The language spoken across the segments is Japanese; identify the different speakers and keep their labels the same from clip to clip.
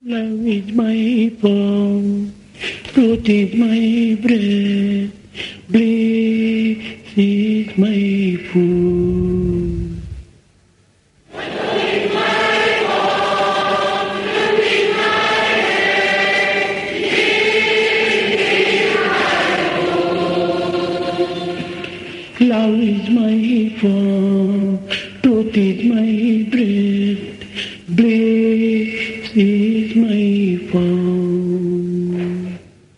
Speaker 1: Love is my bone, truth is my bread, bliss is my food. Love is my bone, truth is my bread, bliss is my food.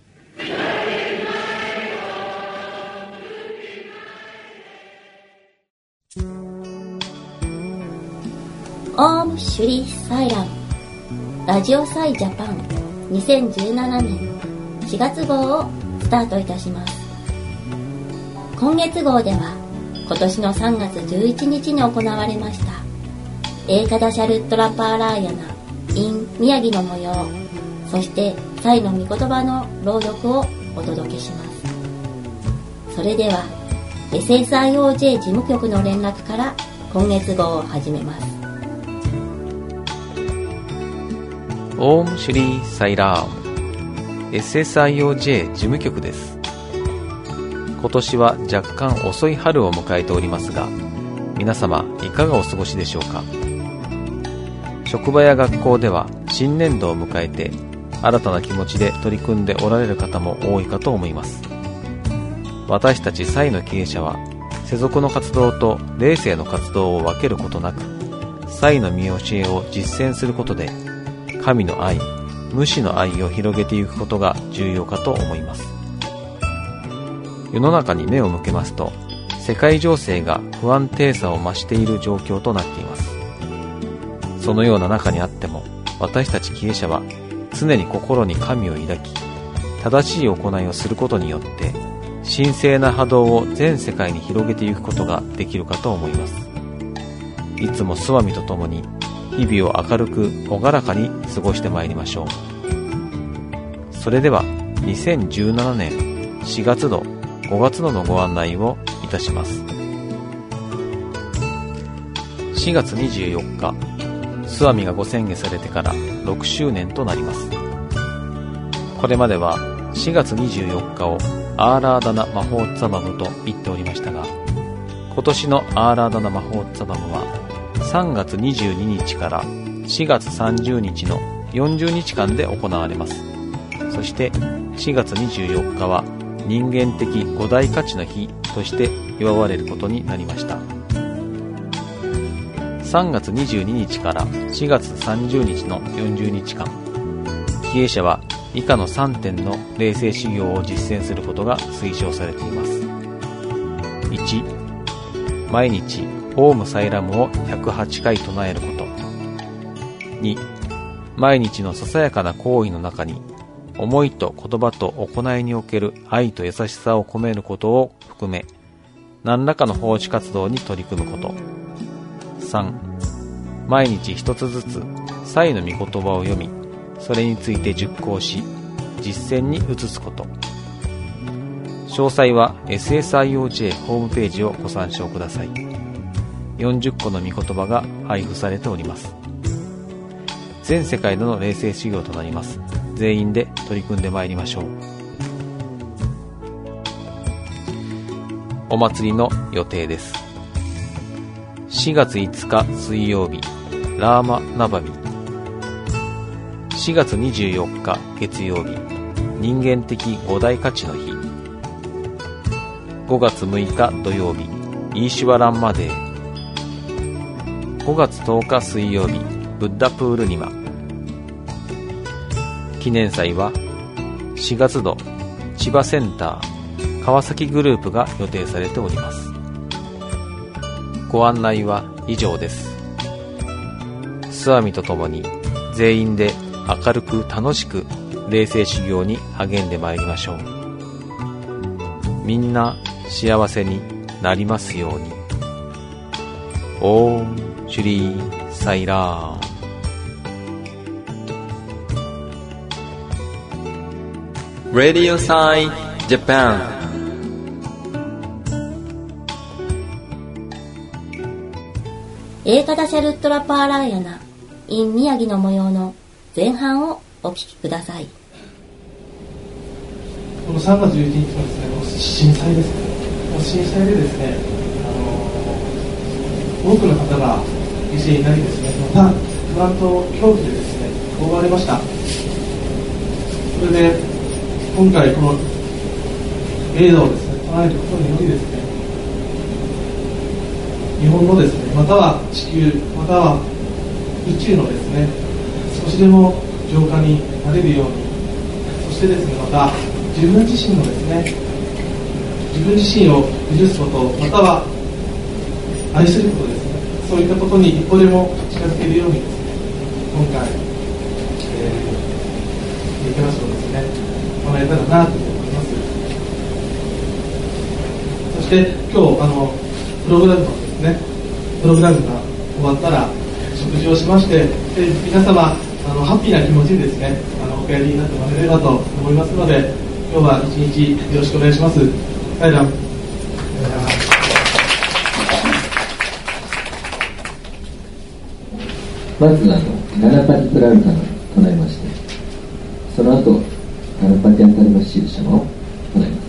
Speaker 2: オームシュリーサイラムラジオサイジャパン2017年4月号をスタートいたします。今月号では今年の3月11日に行われましたエーカダシャルットラパーラーヤナ in 宮城の模様、そしてサイの御言葉の朗読をお届けします。それでは SSIOJ 事務局の連絡から今月号を始めます。
Speaker 3: オームシュリーサイラーム SSIOJ 事務局です。今年は若干遅い春を迎えておりますが、皆様いかがお過ごしでしょうか。職場や学校では新年度を迎えて新たな気持ちで取り組んでおられる方も多いかと思います。私たちサイの経営者は世俗の活動と霊性の活動を分けることなく、サイの見教えを実践することで神の愛、無私の愛を広げていくことが重要かと思います。世の中に目を向けますと、世界情勢が不安定さを増している状況となっています。そのような中にあっても、私たち経営者は常に心に神を抱き、正しい行いをすることによって神聖な波動を全世界に広げていくことができるかと思います。いつも諏訪美と共に日々を明るく朗らかに過ごしてまいりましょう。それでは2017年4月度5月度のご案内をいたします。4月24日、諏訪美がご宣言されてから6周年となります。これまでは4月24日をアーラーダナマホーツァバムと言っておりましたが、今年のアーラーダナマホーツァバムは3月22日から4月30日の40日間で行われます。そして4月24日は人間的5大価値の日として祝われることになりました。3月22日から4月30日の40日間、経営者は以下の3点の霊性修行を実践することが推奨されています。1、毎日オームサイラムを108回唱えること。2、毎日のささやかな行為の中に思いと言葉と行いにおける愛と優しさを込めることを含め、何らかの奉仕活動に取り組むこと。3、毎日一つずつサイの御言葉を読み、それについて熟考し、実践に移すこと。詳細は SSIOJ ホームページをご参照ください。40個の御言葉が配布されております。全世界での霊性修行となります。全員で取り組んでまいりましょう。お祭りの予定です。4月5日水曜日、ラーマナバミ。4月24日月曜日、人間的5大価値の日。5月6日土曜日、イーシュワランマデー。5月10日水曜日、ブッダプールニマ。記念祭は4月度千葉センター川崎グループが予定されております。ご案内は以上です。諏訪美とともに全員で明るく楽しく霊性修行に励んでまいりましょう。みんな幸せになりますように。オームシュリーサイラー。
Speaker 4: Radio Sai Japan。
Speaker 2: エーカダシャルットラパーラーヤナ in 宮城の模様の前半をお聞きください。
Speaker 5: この3月11日のですね、震災ですね。震災でですね、多くの方が犠牲になりですね、また不安と恐怖でですね、覆われました。それで今回この映画をですね、唱えることによりですね、日本のですね、または地球、または宇宙のですね、少しでも浄化になれるように、そしてですね、また自分自身のですね、自分自身を許すこと、または愛することですね、そういったことに一歩でも近づけるようにですね、今回、リクエストをですね、唱えたらなと思います。そして今日プログラムのですね、プログラムが終わったら食事をしまして、で皆様ハッピーな気持ちでですね、お帰りになってもらえればと思いますので、今日は一日よろしくお願いします。サイラム。
Speaker 6: まずガナパティプラルタナを唱えまして、その後ガナパティアタルバシールシャマを唱えます。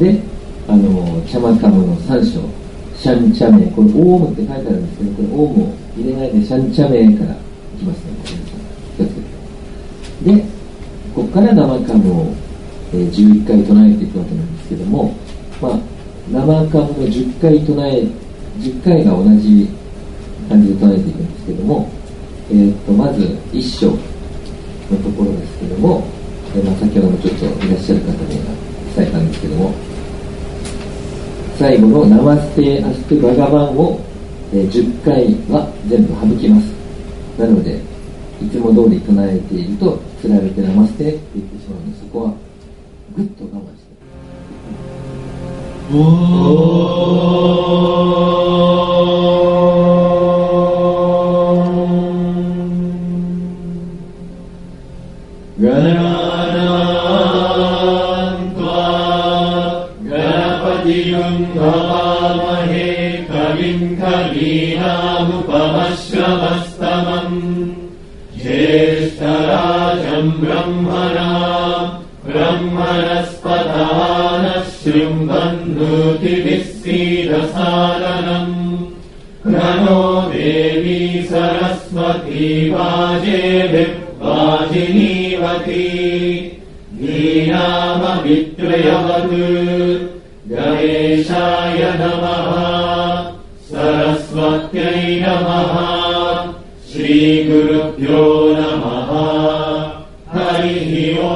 Speaker 6: で、チャマカムの3章、シャンチャメイ、これオウムって書いてあるんですけど、これオウムを入れないでシャンチャメイからいきますね。気をつけて。で、ここから生カムを、11回唱えていくわけなんですけども、生カムの10回10回が同じ感じで唱えていくんですけども、まず1章のところですけども、先ほどもちょっといらっしゃる方に伝えたんですけども、最後のナマステアステバガバンを、10回は全部省きます。なのでいつも通り唱えているとつられてナマステって言ってしまうので、そこはぐっと我慢して、ガナナントワガナパティウンガママヘカリンカリーナムパマッシャマスタマンジェスタラジャンブランマナブランマナスパターナシリンバンヌーティビッシーダサーダナンナノデビサラスマティバジェベバジニワティニーナマミトレヤバトゥガレシャヤナマハサラスワテイナマハシリグルピョナマハハリヒオ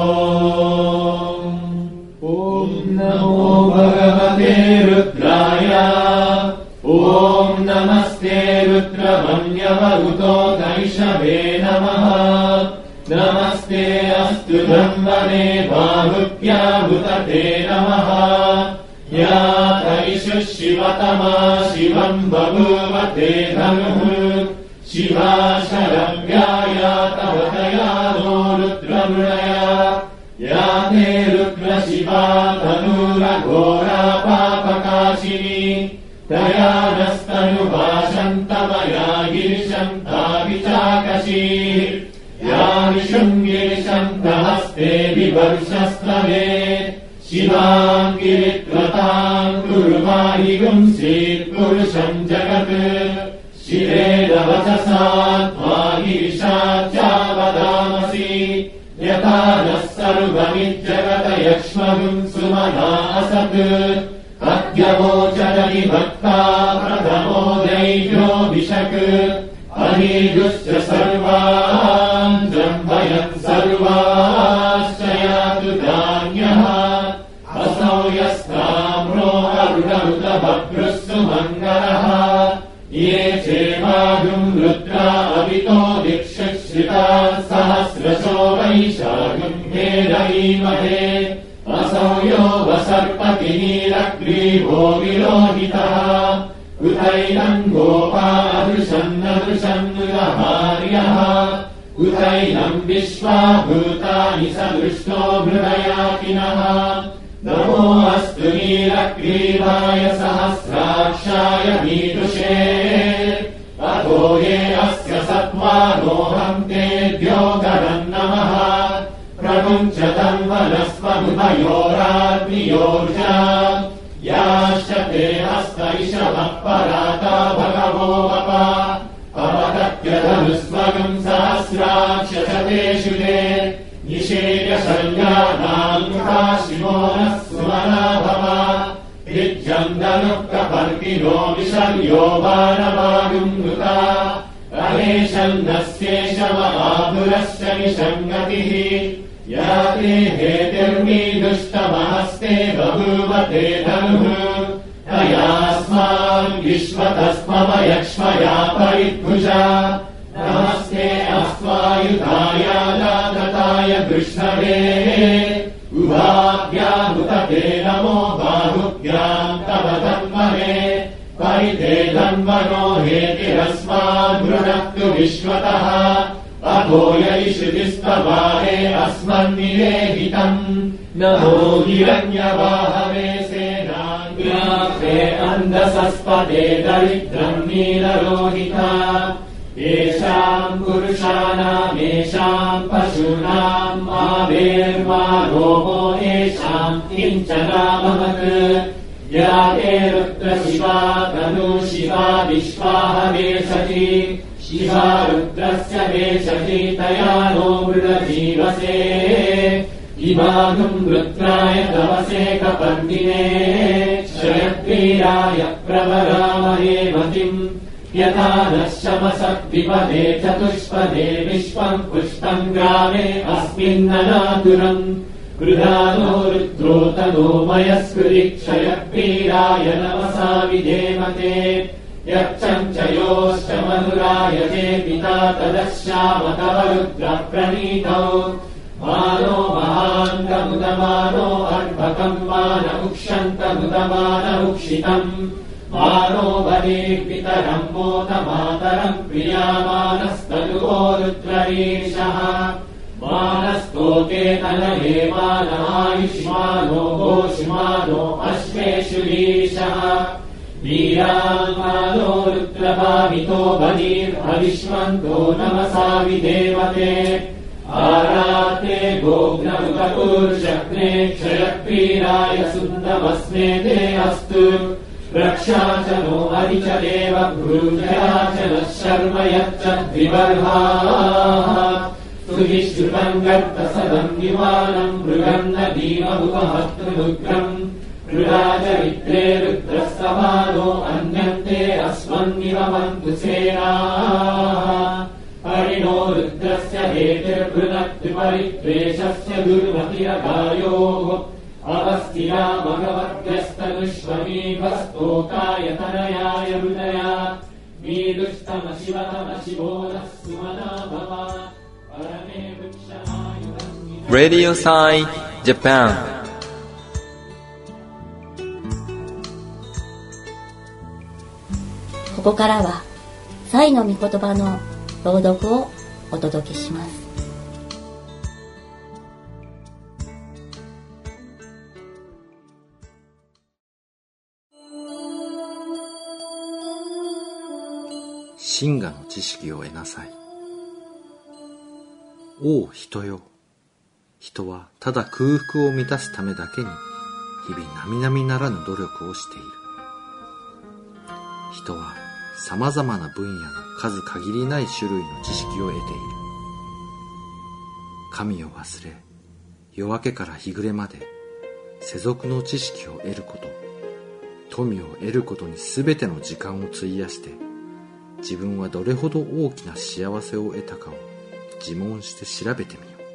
Speaker 6: ンオンナモバガバテルトラヤオンナマステルトラバンヤバウトダイシャベナマハナマステアストダンバネバブッヤブタテナマハヤタイシュシワタマシワンバブバテダムフシワシャランヤヤタワタヤノルトラムラヤヤテルクラシバタヌラゴラパパカシニタヤナスタヌバシャンタマヤギリシャンタビチャカシヤミシュンギリシャンタハステビバルシャスタメシバンギリトラタンクルマヒグンシプルシャンジャガクシレダバチャサーマギリシャチャバダマシヤタナスサルバミジャガタヤクシマグンスマナアサクアッギャボチャダリバッタプラダモデイジョビシャクアニグスチャサルバーンジャンバヤンサルバーシャヤトゥダンヤハアサオヤスタムロアルラウタバクルスマンガラハイエチェマグンルトラアビトディクシュシタサハスラショバイシャグンヘライマヘアサオヨバサルパティニラクリボビロヒタハウタイナンゴパアドゥシャンナドゥシャンヌガハリヤハウタイナンビシュワブータニサドゥシトブルダヤキナハナモアストニラクリバヤサハスラクシャヤミトシェアトゲアスカサトワ स्वारोहं तेभ्यो गरं नमः प्रमुञ्चतं वनस्पमुभयोराग्नियोर्जा याश्च ते हस्तैषवः पराता भगवो वपा अपगत्यधनुस्वगम् सहस्राक्षशतेषु ते निषेयशल्यानाम् शिवो नः सुमना भव विज्यम् धनुः प्रपर्किनो विशल्यो बाणवायुम् नृता रहेशन्नस्येषमहापुरश्च निषङ्गतिः या ते हेतिर्मीदुष्टमहस्ते बभूवते धनुः तयास्मान् विश्वतस्मवयक्ष्मया परिद्भुजा नमस्ते अस्त्वायुधाय दाताय कृष्णवे उभाभ्यामुतते नमो बाहुभ्याम् तव धन्मने परिते धन्मनो हेतिरस्माद्वृणक्तु विश्वतः अथो यैषुतिस्तवाहे अस्मन्निवेदितम् नमो हिरण्यवाहवे सेनाग्रासे अन्धसस्पदे दरिद्रम् नीलरोहिता येषाम् पुरुषाणामेषाम् पशूनाम् मावेर्मा रोमो येषाम् किञ्चनामवत् या ते रुद्रशिवा तनु शिवा विश्वाहवेशति शिवा रुद्रस्य वेशति तया नो मृडजीवसे इमानुम् रुद्राय तवसे कपर्दिने क्षयक्रीडाय प्रवरामहे मतिम् यथा नः शमसद्विपदे चतुष्पदे विश्वम् पुष्पम् ग्रामे अस्मिन्ननातुरम् कृधानो रुद्रो तनो मयस्कृति क्षयक्रीडाय नमसा विधेमते यच्चञ्चयोश्च मधुरायते पिता तदश्याम तव रुद्रः प्रणीतौ मानो महान्तमुदमानो अर्भकम् मानमुक्षन्तमुदमानमुक्षितम् मानो बलिर्पितरम् मोदमातरम् प्रियामानस्तनुवो रुद्ररीशः मानस्तोके तनये मानमायुष्मानो गोष्मानो अश्वेषुरीशः वीराङ्गानो रुद्रभावितो बलिर्हविष्मन्तो नमसा विधेमते आराते गोघ्नमुखपुर्शक्ने क्षयक्रीडाय सुन्दमस्मे ते अस्तु रक्षा च नो हरि च देव भ्रूजया च नः शर्म यच्च द्विबर्हाः सुविश्रुतम् गर्तसदम् विमानम् मृगम् न भीममुपहस्तृमुग्रम् मृगाचरित्रे रुद्रस्तमानो अन्यन्ते अस्मन्निवमन्तु सेनाः परिणो रुद्रस्य हेतिर्भृनद्विपरिद्वेषस्य दुर्मतिरगायोः अवस्थिरा भगवद्यस्तनुष्वमीभस्तोकाय तनयाय हृदया मीदुष्टमशिवतमशिवो नः सुमना भव परमे वृक्षमायुधम्
Speaker 4: Radio Sai Japan.
Speaker 2: ここからはサイの御言葉の朗読をお届けします。
Speaker 7: 真我の知識を得なさい。お人よ、人はただ空腹を満たすためだけに日々並々ならぬ努力をしている。人は様々な分野の数限りない種類の知識を得ている。神を忘れ、夜明けから日暮れまで世俗の知識を得ること、富を得ることに全ての時間を費やして、自分はどれほど大きな幸せを得たかを自問して調べてみよう。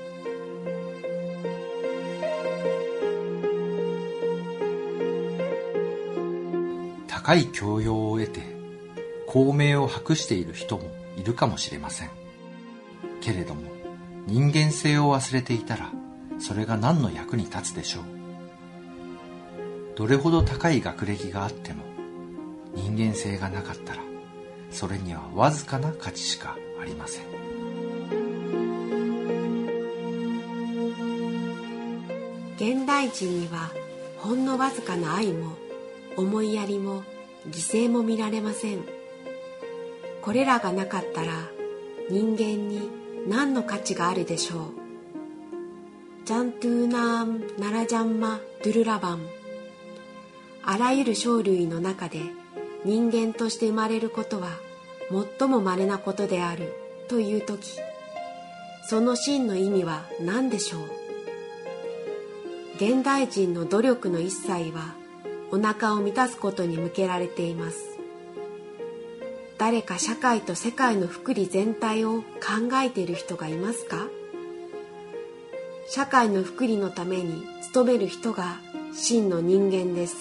Speaker 7: 高い教養を得て功名を博している人もいるかもしれません。けれども人間性を忘れていたらそれが何の役に立つでしょう。どれほど高い学歴があっても人間性がなかったらそれにはわずかな価値しかありません。
Speaker 8: 現代人にはほんのわずかな愛も思いやりも犠牲も見られません。これらがなかったら人間に何の価値があるでしょう。ジャントゥーナームナラジャンマドゥルラバン。あらゆる生類の中で人間として生まれることは最も稀なことであるというとき、その真の意味は何でしょう。現代人の努力の一切はお腹を満たすことに向けられています。誰か社会と世界の福利全体を考えている人がいますか？社会の福利のために努める人が真の人間です。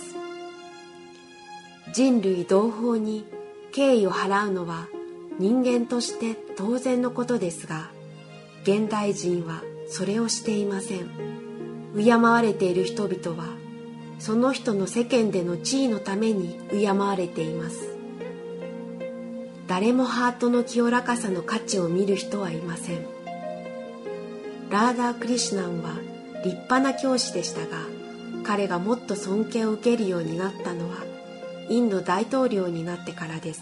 Speaker 8: 人類同胞に敬意を払うのは人間として当然のことですが、現代人はそれをしていません。敬われている人々はその人の世間での地位のために敬われています。誰もハートの清らかさの価値を見る人はいません。ラーダー・クリシュナンは立派な教師でしたが、彼がもっと尊敬を受けるようになったのはインド大統領になってからです。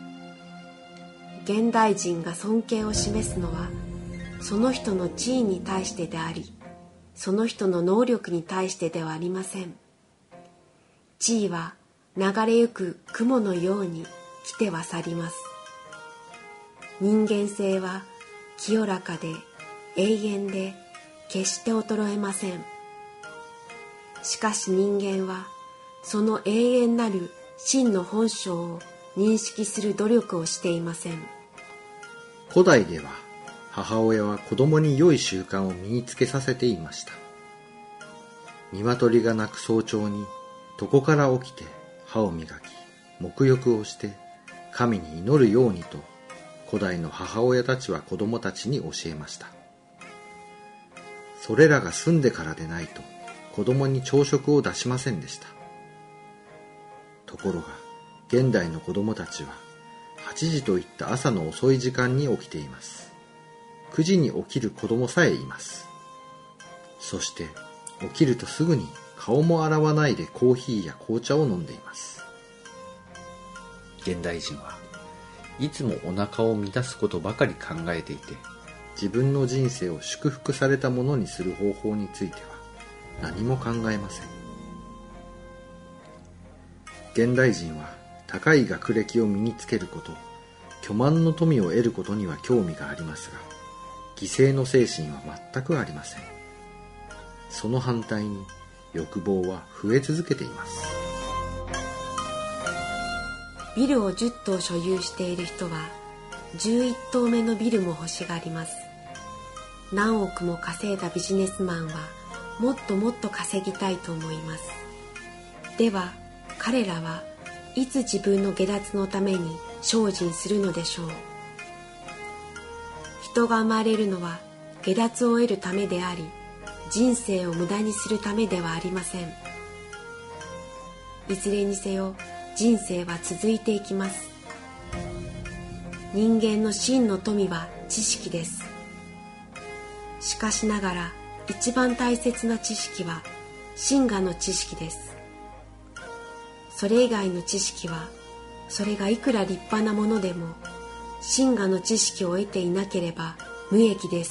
Speaker 8: 現代人が尊敬を示すのはその人の地位に対してであり、その人の能力に対してではありません。地位は流れゆく雲のように来ては去ります。人間性は清らかで永遠で決して衰えません。しかし人間はその永遠なる真の本性を認識する努力をしていません。
Speaker 7: 古代では母親は子供に良い習慣を身につけさせていました。鶏が鳴く早朝に床から起きて歯を磨き、沐浴をして神に祈るようにと古代の母親たちは子供たちに教えました。それらが済んでからでないと子供に朝食を出しませんでした。ところが現代の子供たちは8時といった朝の遅い時間に起きています。9時に起きる子供さえいます。そして起きるとすぐに顔も洗わないでコーヒーや紅茶を飲んでいます。現代人はいつもお腹を満たすことばかり考えていて、自分の人生を祝福されたものにする方法については何も考えません。現代人は高い学歴を身につけること、巨万の富を得ることには興味がありますが、犠牲の精神は全くありません。その反対に欲望は増え続けています。
Speaker 8: ビルを10棟所有している人は11棟目のビルも欲しがります。何億も稼いだビジネスマンはもっともっと稼ぎたいと思います。では彼らはいつ自分の下脱のために精進するのでしょう。人が生まれるのは下脱を得るためであり、人生を無駄にするためではありません。いずれにせよ人生は続いていきます。人間の真の富は知識です。しかしながら一番大切な知識は真我の知識です。それ以外の知識はそれがいくら立派なものでも真我の知識を得ていなければ無益です。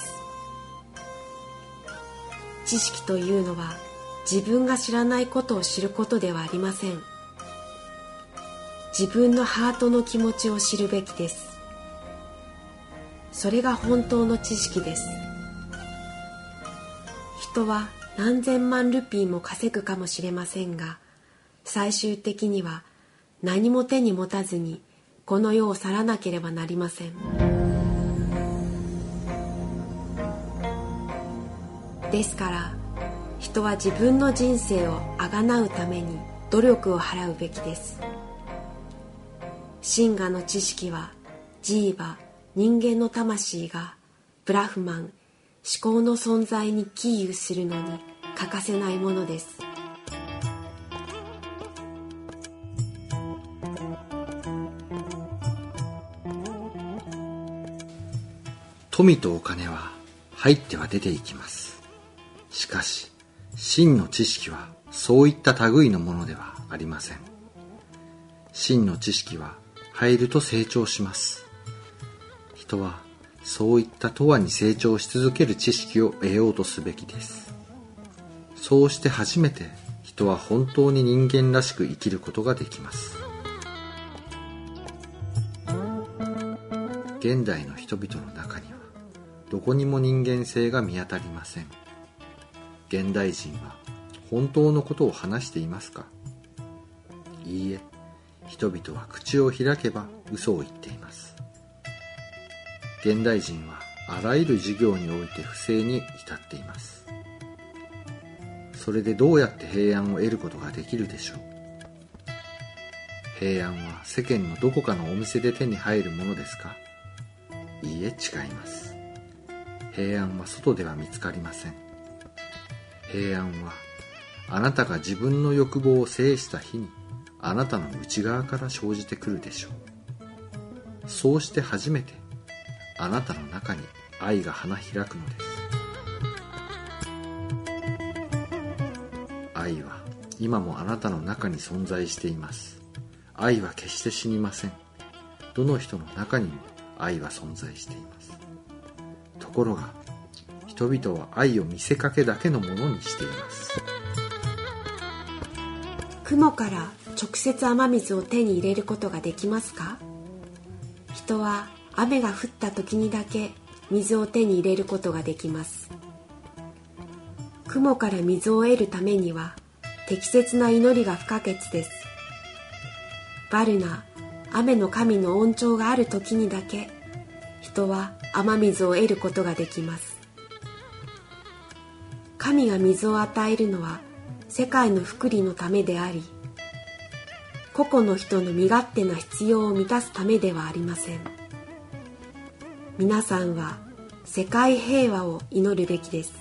Speaker 8: 知識というのは自分が知らないことを知ることではありません。自分のハートの気持ちを知るべきです。それが本当の知識です。人は何千万ルピーも稼ぐかもしれませんが、最終的には何も手に持たずにこの世を去らなければなりません。ですから人は自分の人生をあがなうために努力を払うべきです。真我の知識はジーバ、人間の魂がブラフマン、思考の存在に起由するのに欠かせないものです。
Speaker 7: 富とお金は入っては出ていきます。しかし真の知識はそういった類のものではありません。真の知識は入ると成長します。人はそういった永遠に成長し続ける知識を得ようとすべきです。そうして初めて人は本当に人間らしく生きることができます。現代の人々の中にはどこにも人間性が見当たりません。現代人は本当のことを話していますか？いいえ、人々は口を開けば嘘を言っています。現代人はあらゆる事業において不正に至っています。それでどうやって平安を得ることができるでしょう？平安は世間のどこかのお店で手に入るものですか？いいえ、違います。平安は外では見つかりません。平安はあなたが自分の欲望を制した日にあなたの内側から生じてくるでしょう。そうして初めてあなたの中に愛が花開くのです。愛は今もあなたの中に存在しています。愛は決して死にません。どの人の中にも愛は存在しています。ところが人々は愛を見せかけだけのものにしています。
Speaker 8: 雲から直接雨水を手に入れることができますか？人は雨が降った時にだけ水を手に入れることができます。雲から水を得るためには適切な祈りが不可欠です。バルナ、雨の神の恩寵がある時にだけ人は雨水を得ることができます。神が水を与えるのは世界の福利のためであり、個々の人の身勝手な必要を満たすためではありません。皆さんは世界平和を祈るべきです。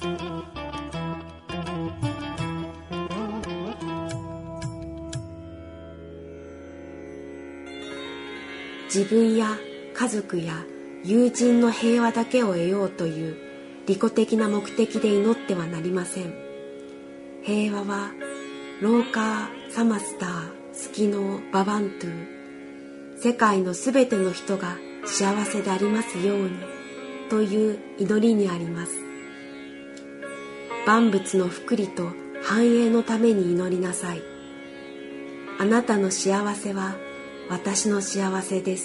Speaker 8: 自分や家族や友人の平和だけを得ようという利己的な目的で祈ってはなりません。平和はローカー、サマスター、スキノー、ババントゥ、世界のすべての人が幸せでありますようにという祈りにあります。万物の福利と繁栄のために祈りなさい。あなたの幸せは私の幸せです。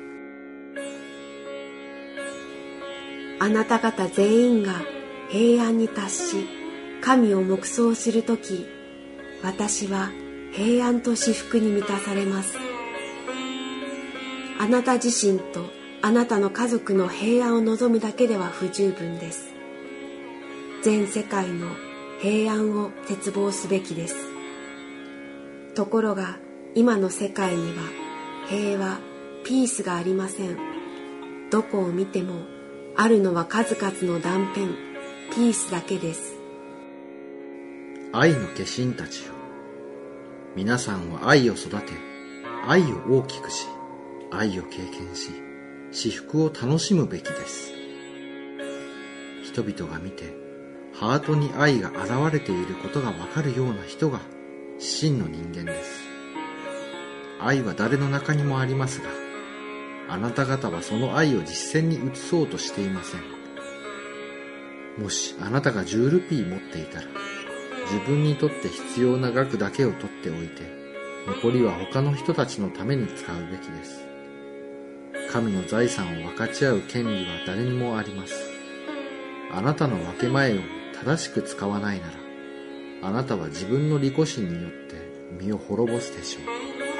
Speaker 8: あなた方全員が平安に達し神を黙想するとき、私は平安と至福に満たされます。あなた自身とあなたの家族の平安を望むだけでは不十分です。全世界の平安を切望すべきです。ところが今の世界には平和、ピースがありません。どこを見てもあるのは数々の断片、ピースだけです。
Speaker 7: 愛の化身たちよ、皆さんは愛を育て、愛を大きくし、愛を経験し、至福を楽しむべきです。人々が見て、ハートに愛が現れていることがわかるような人が真の人間です。愛は誰の中にもありますが、あなた方はその愛を実践に移そうとしていません。もしあなたが10ルピー持っていたら、自分にとって必要な額だけを取っておいて、残りは他の人たちのために使うべきです。神の財産を分かち合う権利は誰にもあります。あなたの分け前を正しく使わないなら、あなたは自分の利己心によって身を滅ぼすでしょう。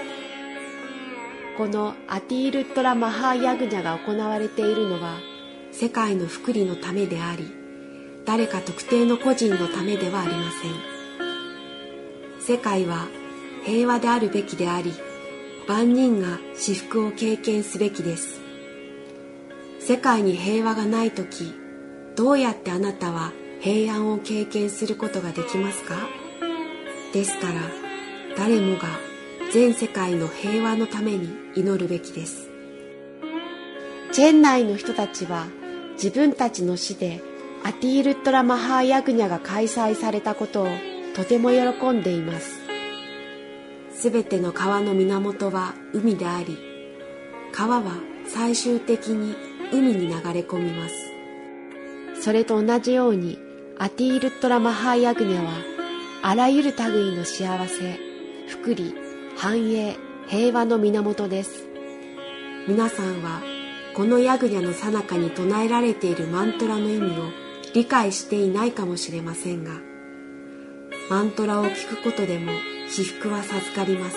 Speaker 8: このアティールットラ・マハーヤグニャが行われているのは世界の福利のためであり、誰か特定の個人のためではありません。世界は平和であるべきであり、万人が至福を経験すべきです。世界に平和がないとき、どうやってあなたは平安を経験することができますか？ですから、誰もが全世界の平和のために祈るべきです。チェン内の人たちは自分たちの市でアティールットラ・マハーヤグニャが開催されたことをとても喜んでいます。すべての川の源は海であり、川は最終的に海に流れ込みます。それと同じようにアティールットラマハーヤグニャはあらゆる類の幸せ、福利、繁栄、平和の源です。皆さんはこのヤグニャの最中に唱えられているマントラの意味を理解していないかもしれませんが、マントラを聞くことでも至福は授かります。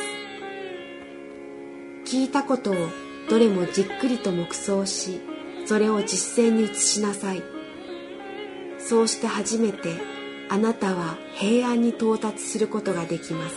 Speaker 8: 聞いたことをどれもじっくりと黙想し、それを実践に移しなさい。そうして初めてあなたは平安に到達することができます。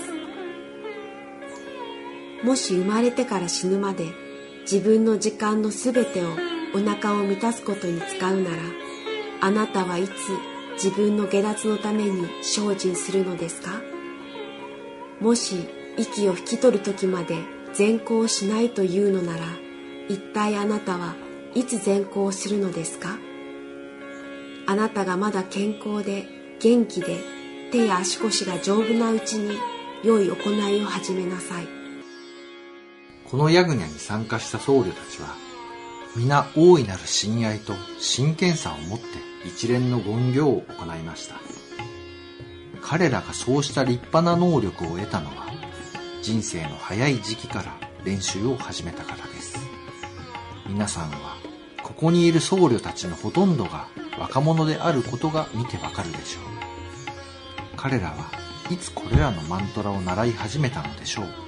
Speaker 8: もし生まれてから死ぬまで自分の時間のすべてをお腹を満たすことに使うなら、あなたはいつ自分の下脱のために精進するのですか？もし息を引き取る時まで善行しないというのなら、一体あなたはいつ善行するのですか？あなたがまだ健康で元気で手や足腰が丈夫なうちに良い行いを始めなさい。
Speaker 7: このヤグニャに参加した僧侶たちは、皆大いなる親愛と真剣さを持って一連の言行を行いました。彼らがそうした立派な能力を得たのは、人生の早い時期から練習を始めたからです。皆さんはここにいる僧侶たちのほとんどが若者であることが見てわかるでしょう。彼らはいつこれらのマントラを習い始めたのでしょう。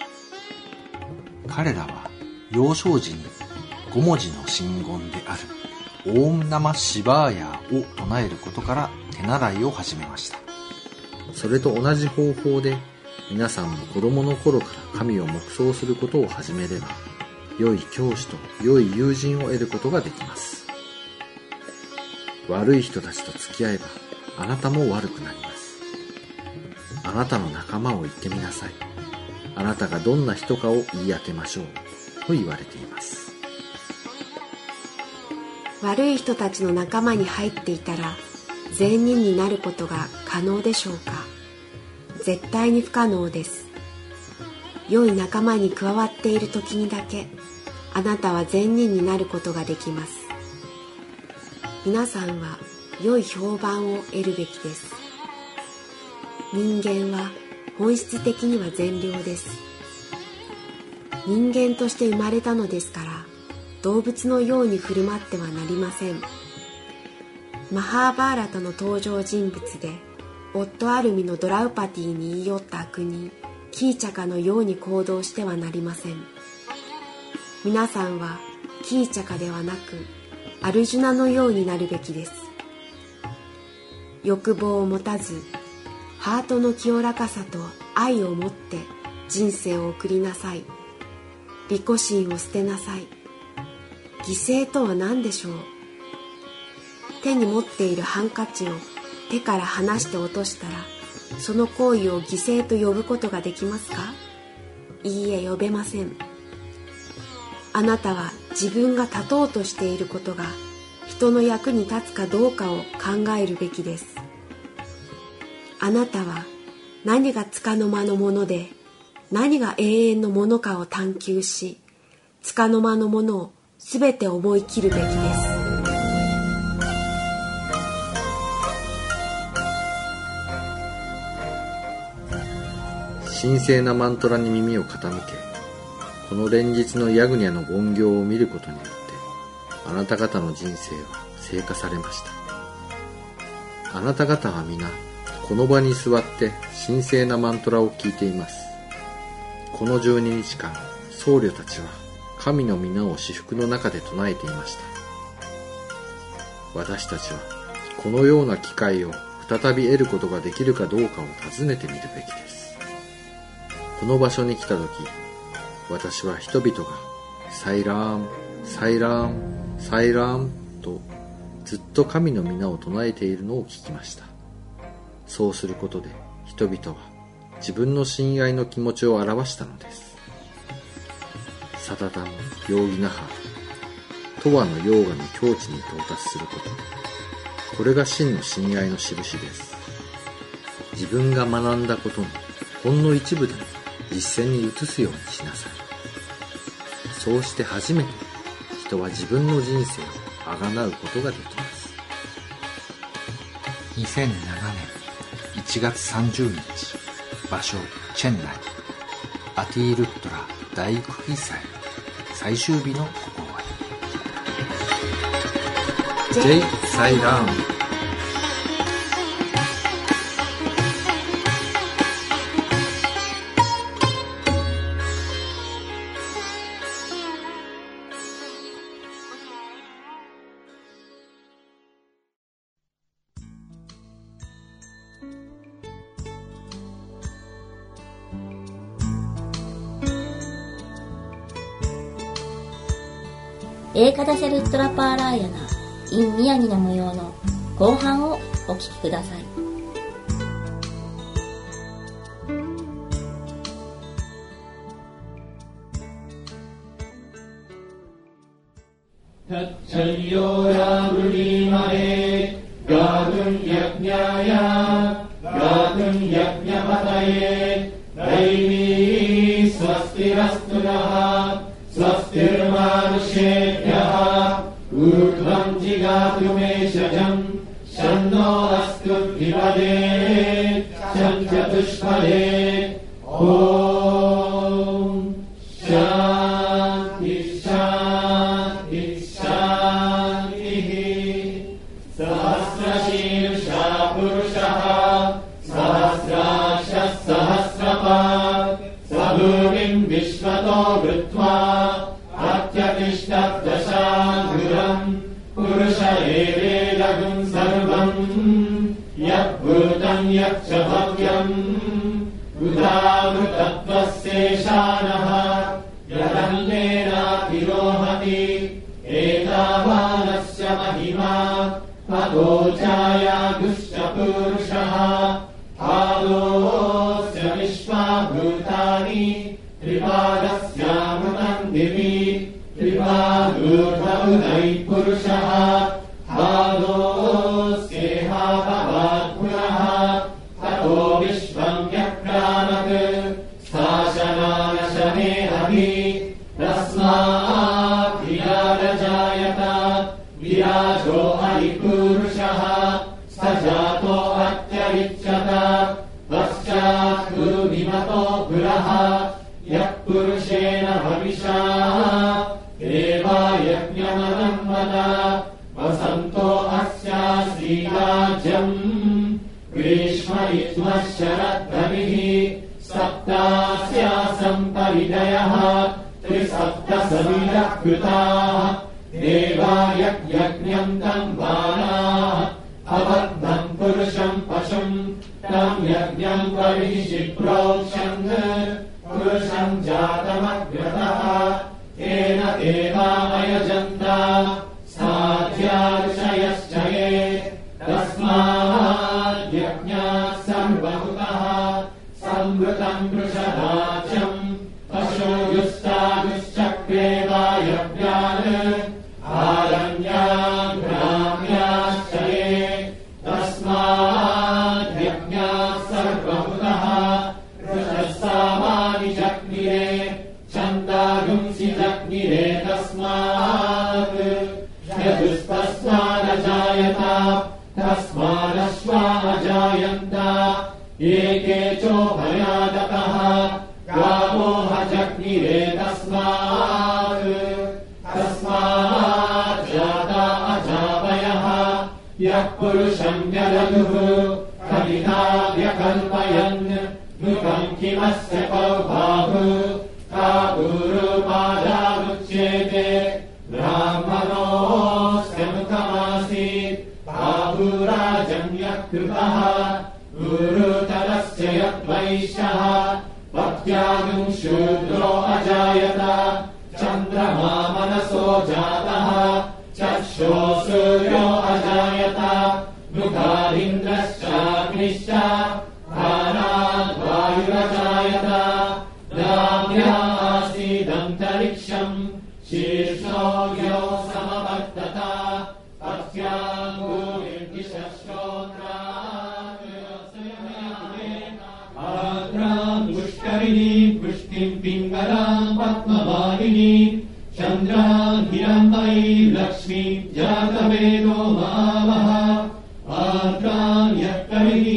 Speaker 7: 彼らは幼少時に5文字の真言であるオームナマシバーヤーを唱えることから手習いを始めました。それと同じ方法で皆さんも子供の頃から神を黙想することを始めれば、良い教師と良い友人を得ることができます。悪い人たちと付き合えばあなたも悪くなります。あなたの仲間を言ってみなさい。あなたがどんな人かを言い当てましょうと言われています。
Speaker 8: 悪い人たちの仲間に入っていたら善人になることが可能でしょうか？絶対に不可能です。良い仲間に加わっている時にだけあなたは善人になることができます。皆さんは良い評判を得るべきです。人間は本質的には善良です。人間として生まれたのですから、動物のように振る舞ってはなりません。マハーバーラタの登場人物で、夫アルミのドラウパティに言い寄った悪人キーチャカのように行動してはなりません。皆さんはキーチャカではなくアルジュナのようになるべきです。欲望を持たず、ハートの清らかさと愛を持って人生を送りなさい。利己心を捨てなさい。犠牲とは何でしょう？手に持っているハンカチを手から離して落としたら、その行為を犠牲と呼ぶことができますか？いいえ、呼べません。あなたは自分が立とうとしていることが人の役に立つかどうかを考えるべきです。あなたは何が束の間のもので何が永遠のものかを探求し、束の間のものをすべて思い切るべきです。
Speaker 7: 神聖なマントラに耳を傾け、この連日のヤグニャの言行を見ることによってあなた方の人生は聖化されました。あなた方は皆この場に座って神聖なマントラを聞いています。この12日間、僧侶たちは神の皆を至福の中で唱えていました。私たちはこのような機会を再び得ることができるかどうかを尋ねてみるべきです。この場所に来たとき、私は人々がサイラーム、サイラーム、サイラームとずっと神の皆を唱えているのを聞きました。そうすることで人々は自分の親愛の気持ちを表したのです。サタタム、ヨーギナハ、トワのヨーガの境地に到達すること。これが真の親愛の印です。自分が学んだことのほんの一部でも実践に移すようにしなさい。そうして初めて人は自分の人生をあがなうことができます。2007年1月30日、場所チェンナイ、アティールットラ大区議祭最終日のここはJai Sai Ram。
Speaker 2: エーカダシャルットラパーラーヤナ in 宮城の模様の後半をお聞きください。
Speaker 6: タッチャリヨーラブリマエガードゥンヤクニャヤガードゥンヤクニャバタエダイミースワスティラストナハस्वस्तिर्मानुषेभ्यः ऊर्ध्वं जिगातु मे शजं शन्नो अस्तु द्विपदे शं चतुष्पदे ॐ शान्ति शान्ति शान्तिः। सहस्रशीर्षा पुरुषः सहस्राक्षः सहस्रपात् स भूमिं विश्वतो वृत्वा अत्यतिष्ठदशाङ्गुरम् पुरुष एवेदगुं सर्वम् यद्भूतम् यच्च भव्यम् उदावृतत्वस्येषानः यदन्येनातिरोहति एतावानस्य महिमा अगोचायागुश्च पुरुषः आदोऽस्य विश्वाभूतानि त्रिपादस्यामृतम् दिवि त्रिपादूर्ध्वै पुरुषः आदोऽस्येहाभवात् पुनः ततो विश्वम् व्यक्रामत् शासनानशनेऽपि तस्मात् विराजजायत विराजो हरिपुरुषः स जातो अत्यरिच्यत पश्चात् गुरुविमतो पुरः यः पुरुषेण भविषा देवायज्ञमनन्वत वसन्तो अस्यासीराज्यम् ग्रीष्म इत्मः शरद्धनिः सप्तास्यासम् परिदयः त्रिसप्तसमिरः कृताः देवायज्ञम् तम् बालाः अबद्धम् पुरुषम् पशुम् तम् यज्ञम् परिशिप्रोक्षन् पुरुषम् जातमग्रतः तेन देवामयजन्त साध्यार्षयश्च ये तस्माद्यज्ञात् सर्वभूतः संवृतम् वृषभाज्यम् पशुयुस्तायुश्चक्रे वायव्यान् आरण्याग्राम्याश्च ये तस्माद्यज्ञात् सर्वभूतः सामानि जग्निरे छन्दागुंसि जग्निरे तस्मात् यजुस्तस्मादजायत तस्मादश्वा अजायन्त एके चोभयादतः गावोह जग्निरे तस्मात् जाता अजावयः यः पुरुषम् व्यदधुः कविता व्यकल्पयन् मुखम् किमस्य कौबाहु काबूरुपादामुच्येते ब्राह्मणोऽस्य मुखमासीत् बाहुराजन्यः कृतः गुरुतरस्य यद्वैश्यः पत्यागुम् शूद्रो अजायत चन्द्रमा मनसो जातः चक्षो सूर्यो अजायत मुखादिन्द्रश्चाग्निश्च वायुरजायत नाभ्यासीदन्तरिक्षम् शीर्षो यो समवर्तत तस्याम् भूमिर्दिशश्रोत्राम् पुष्करिणी पुष्टिम् पिङ्गलाम् पद्मवारिणी चन्द्राम् हिरम्ब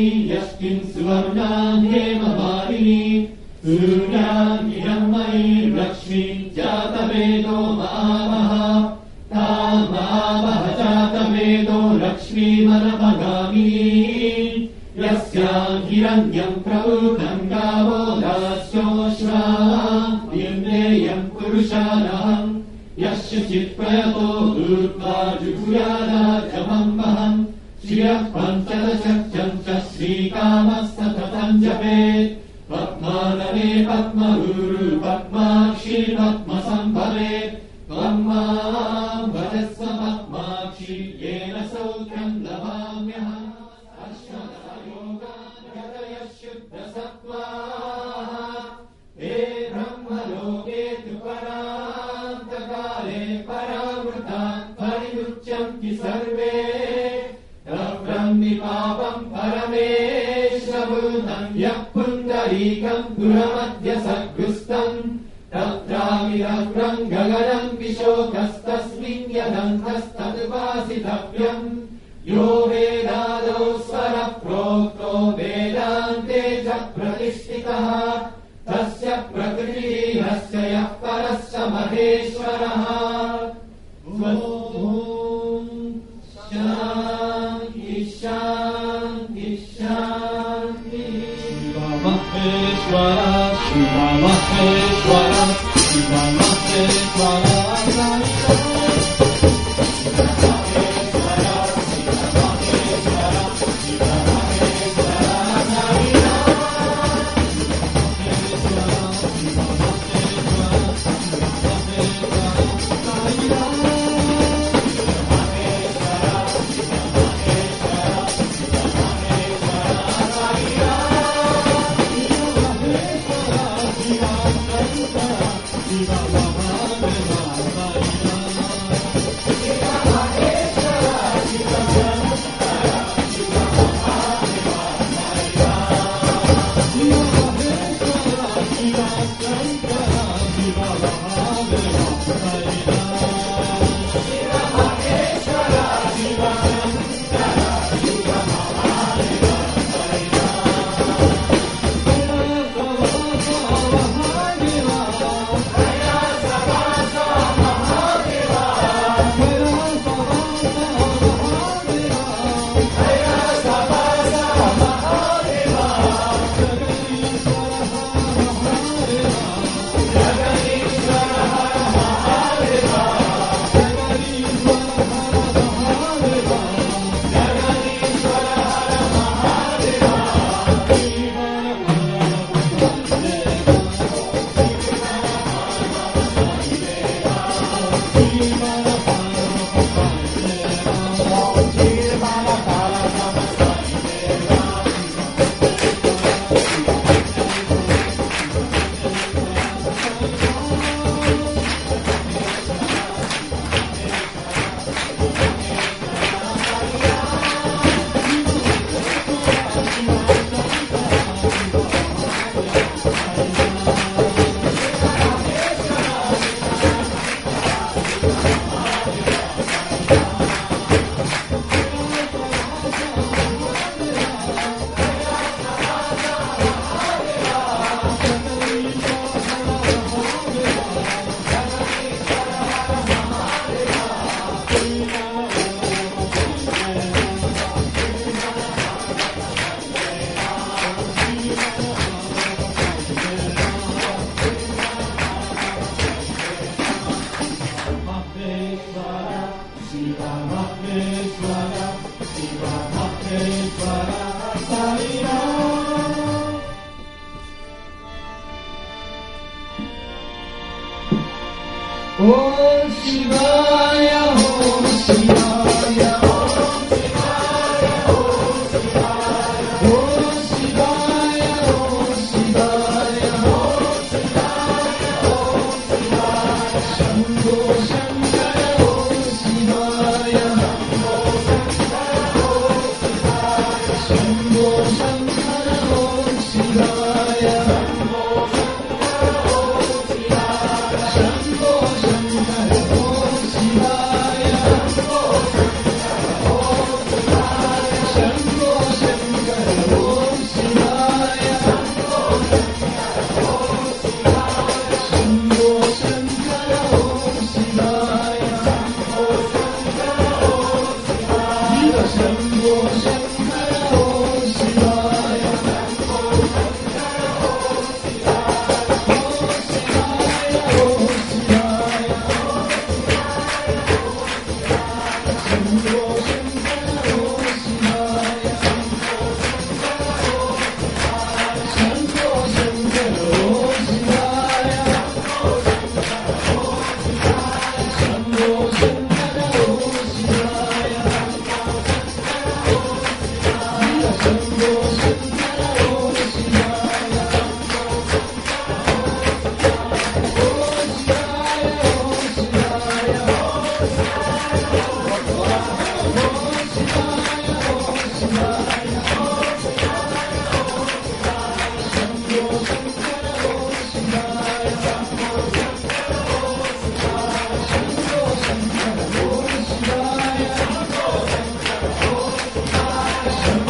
Speaker 6: に屋敷に座るなヘママリにウーニャンギランマイラクシミジャタベドマーバハタマーバハジャタベドラクシミマナバガミヤスヤンギランヤンプラウナンガボダスヨシュラリンレヤンプルシャランヤッシュチップヤトウッパジュフヤダジャマンバハンシヤッパンチャダシャッチャンチャスリカマッサタタンジャペパッマナネパッマウルパッマキシパッマサンバレパッマバテッサパッマキシイエナソウキャンラバミャハアシャダヨガヤダヤシュダサッワエランマロゲトゥパランタカレパラムタパリムチャンキサルベタフランミパパンパラメシャブナンヤップンダリカンプラマッディアサックスタンタトラミラフランガガランビショカスタスミンヤダンタスタトバシタフヤンヨベダドスパラプロクトベダンテジャプラティスティカハタスヤプラクリハスヤヤッパラッシャマヘシュワラハオンシャンキシャンキシャンキシバマヘシュワラシバマヘシュワラシバマヘシュワラ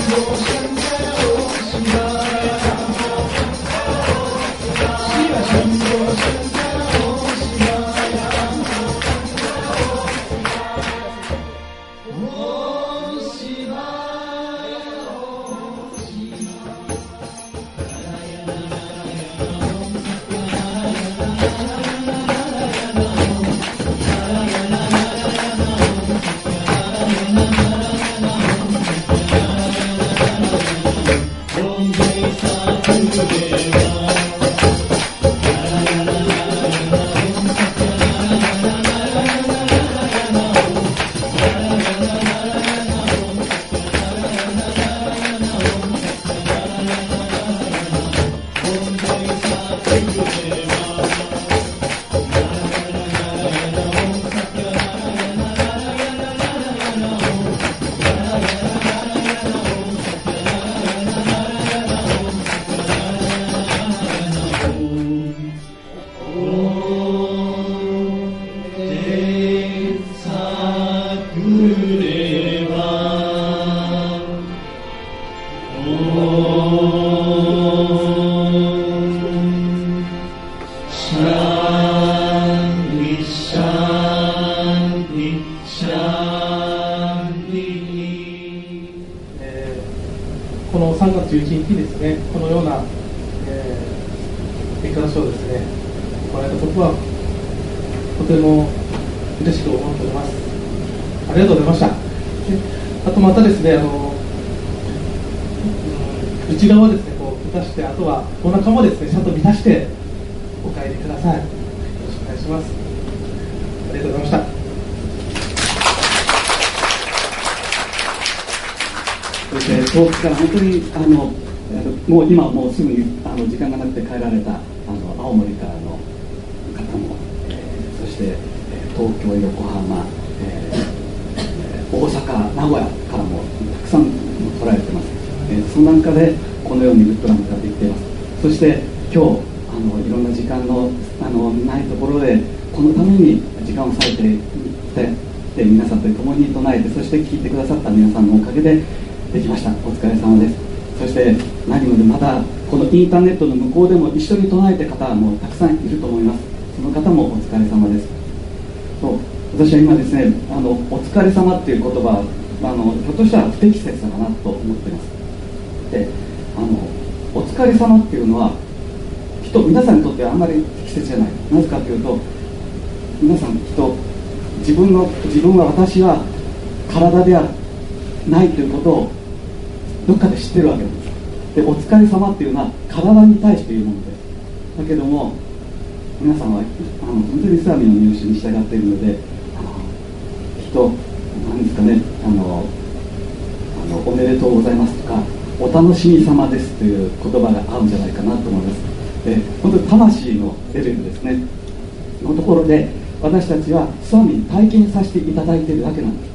Speaker 5: この3月11日ですね、このような、結果の書をですね、行われたことはとても嬉しく思っております。ありがとうございました。あとまたですね、内側をですね、こう満たして、あとはお腹もですね、ちゃんと満たしてお帰りください。よろしくお願いします。ありがとうございました。
Speaker 9: 遠くから本当にもう今もうすぐに時間がなくて帰られた青森からの方も、そして東京、横浜、大阪、名古屋からもたくさん来られてます。その中でこのようにグッドランドができています。そして今日いろんな時間のないところでこのために時間を割いていって皆さんと共に唱えて、そして聞いてくださった皆さんのおかげでできました。お疲れ様です。そして何よりまたこのインターネットの向こうでも一緒に唱えている方もたくさんいると思います。その方もお疲れ様です。そう私は今ですねお疲れ様っていう言葉ひょっとしたら不適切だなと思っています。でお疲れ様っていうのは皆さんにとってはあんまり適切じゃない。なぜかというと皆さん自分は私は体ではないということをどっかで知ってるわけです。でお疲れ様っていうのは体に対して言うものです。だけども皆さんは本当にイスラムの入手に従っているので何ですかねおめでとうございますとかお楽しみ様ですという言葉が合うんじゃないかなと思います。本当に魂のレベルですねのところで私たちはスワミに体験させていただいているだけなんです。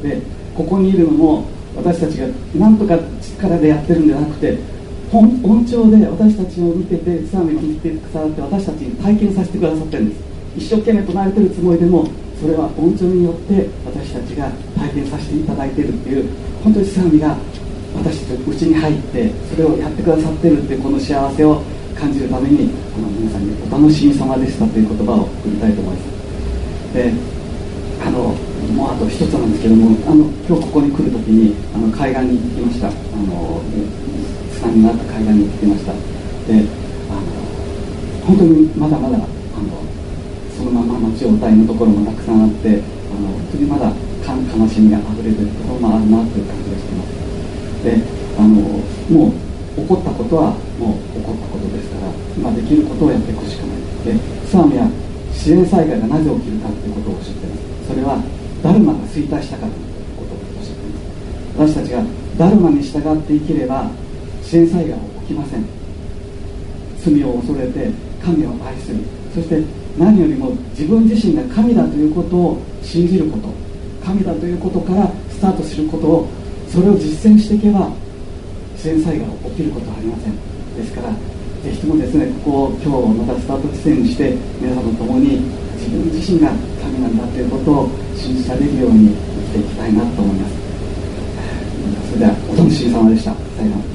Speaker 9: でここにいるのも私たちが何とか力でやってるんじゃなくて音調で私たちを見ててスワミを見てくださって私たちに体験させてくださってるんです。一生懸命唱えてるつもりでもそれは音調によって私たちが体験させていただいているっていう本当にスワミが私たちのうちに入ってそれをやってくださっているっていうこの幸せを感じるために皆さんにお楽しみ様でしたという言葉を送りたいと思います。でもうあと一つなんですけども今日ここに来るときに海岸に行ってきました。津波があった海岸に行ってきました。で本当にまだまだそのままの状態のところもたくさんあって本当にまだ悲しみがあふれているところもあるなという感じがしています。でもう起こったことはもう起こったことですから今できることをやっていくしかない。でスワミは自然災害がなぜ起きるかということを知っています。それはダルマが衰退したからということを知っています。私たちがダルマに従って生きれば自然災害は起きません。罪を恐れて神を愛する、そして何よりも自分自身が神だということを信じること、神だということからスタートすることをそれを実践していけば自然災害が起きることはありません。ですからぜひともですねここを今日またスタート地点にして皆さんと共に自分自身が神なんだということを信じられるように生きていきたいなと思います。 それではお楽しみ様でした。さよなら。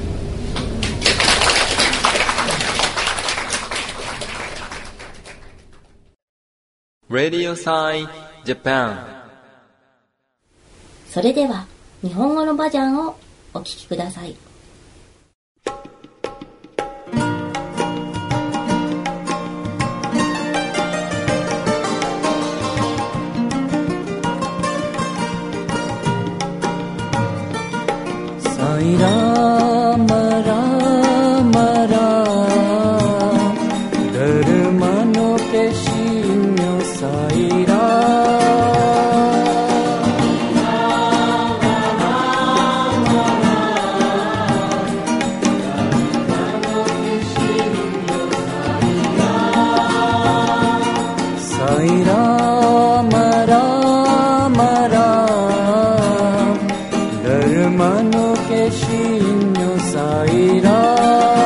Speaker 4: Radio Sai Japan。
Speaker 2: それでは日本語のバージョンをお聞きください。
Speaker 1: サイラマラマラダルマの化身のサイラサイラマラマラダルマの化身のサイラ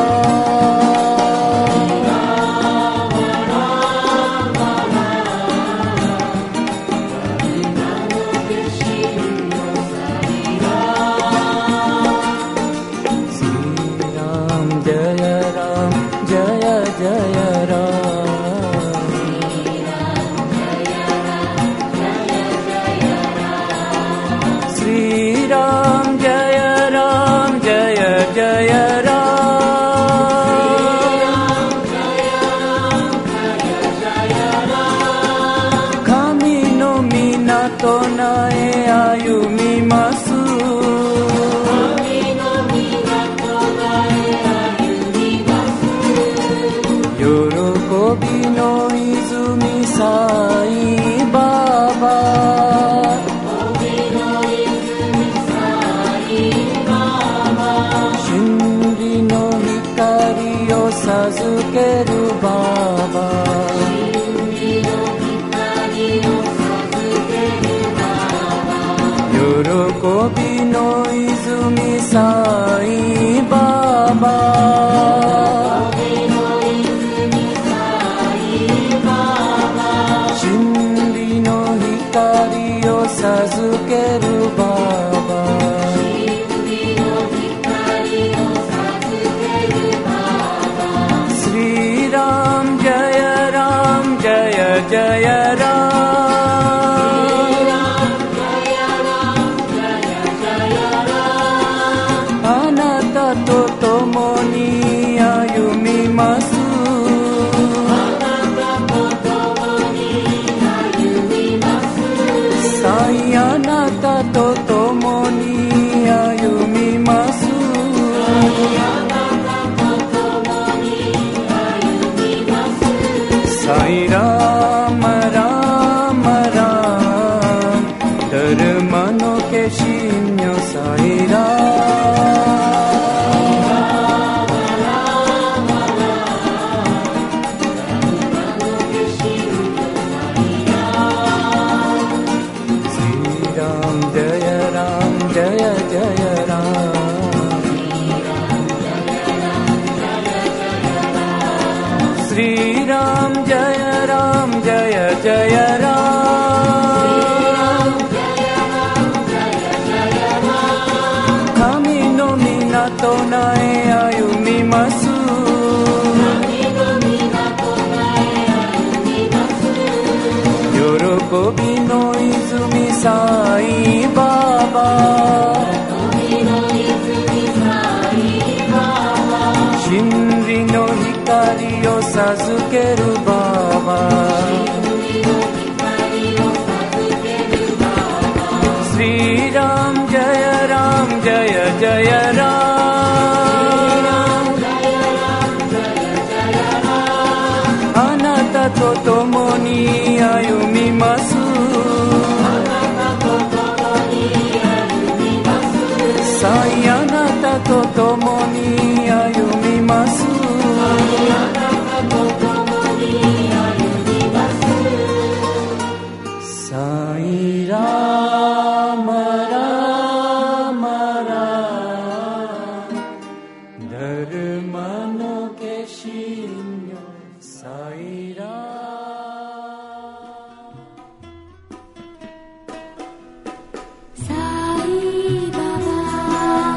Speaker 1: 授けるババ喜びの泉さいババ真理の光を授けるババジャヤラあなたと共に歩みますさいあなたと共に歩みますさいらジャヤラ神の港なへ歩みます喜びの泉さいババ真理の光を授けるババSri Ram Jaya Ram Jaya Jaya Ramあなたと共に歩みますさいあなたと共に歩みますさいらまらまらだるまの化身よさいら
Speaker 10: さいばば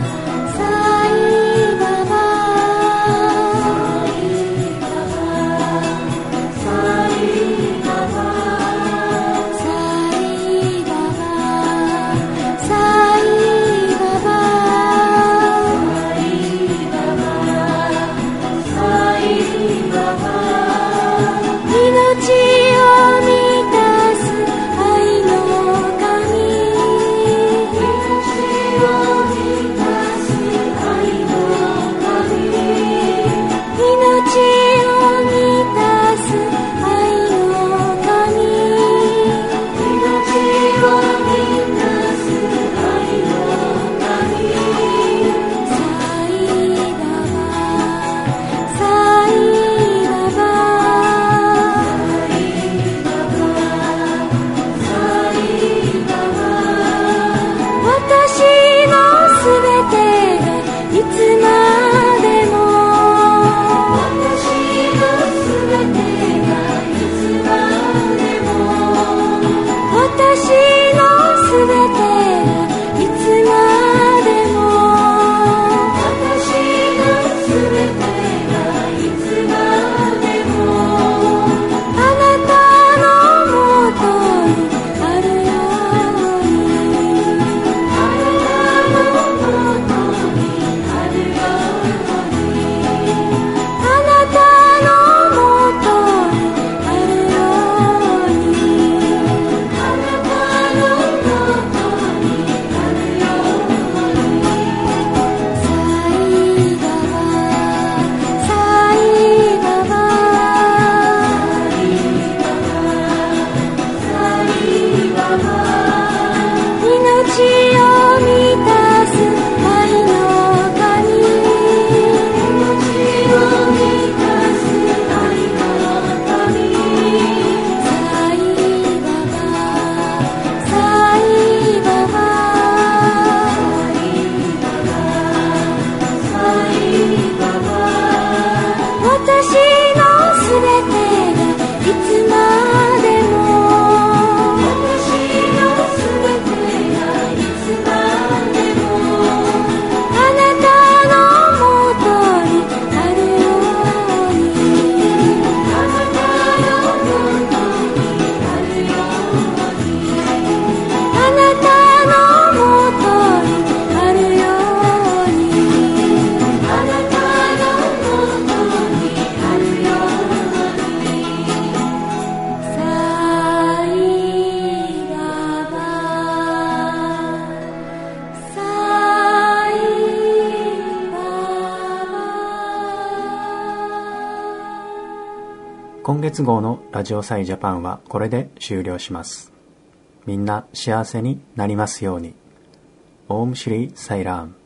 Speaker 10: 今月号のラジオサイジャパンはこれで終了します。みんな幸せになりますように。オームシリーサイラーム。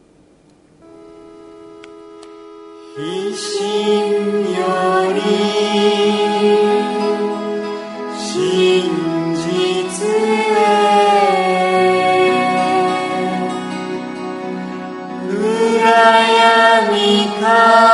Speaker 1: 悲心より真実へ暗闇から